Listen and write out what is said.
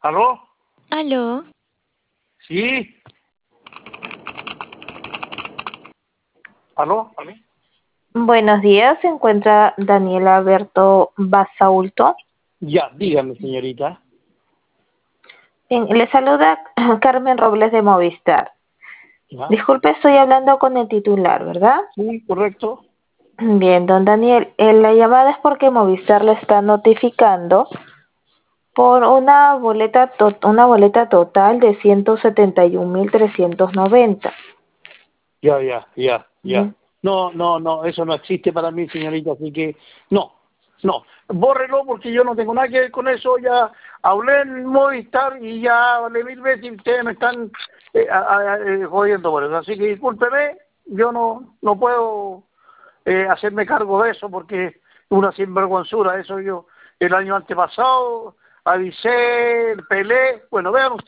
¿Aló? Aló, ¿Sí? ¿Aló? Buenos días, se encuentra Daniel Alberto Basaulto. Ya, dígame, señorita. Bien, le saluda Carmen Robles de Movistar. ¿Ya? Disculpe, estoy hablando con el titular, ¿verdad? Sí, correcto. Bien, don Daniel, la llamada es porque Movistar le está notificando por una boleta total de 171.390. Ya. Bien. No, eso no existe para mí, señorita, así que no. Bórrelo porque yo no tengo nada que ver con eso, ya hablé en Movistar y ya hablé 1000 veces y ustedes me están jodiendo por eso, así que discúlpeme, yo no puedo hacerme cargo de eso porque es una sinvergüenzura, eso yo el año antepasado avisé, pelé, bueno, vean ustedes.